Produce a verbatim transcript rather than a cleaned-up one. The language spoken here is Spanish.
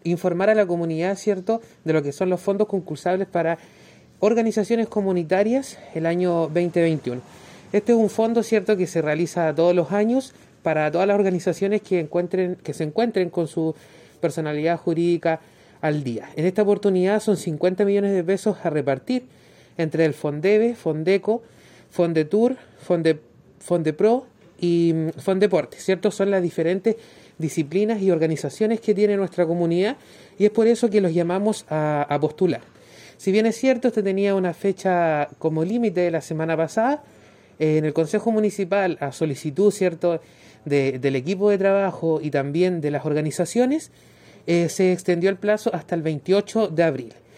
informar a la comunidad, ¿cierto?, de lo que son los fondos concursables para organizaciones comunitarias el año veinte veintiuno. Este es un fondo, ¿cierto?, que se realiza todos los años para todas las organizaciones que encuentren, que se encuentren con su personalidad jurídica al día. En esta oportunidad son cincuenta millones de pesos a repartir entre el Fondeve, Fondeco, Fondetur, Fonde, Fondepro y Fondeporte, ¿cierto? Son las diferentes disciplinas y organizaciones que tiene nuestra comunidad y es por eso que los llamamos a, a postular. Si bien es cierto, este tenía una fecha como límite de la semana pasada, eh, en el Consejo Municipal, a solicitud, ¿cierto?, de, del equipo de trabajo y también de las organizaciones, eh, se extendió el plazo hasta el veintiocho de abril.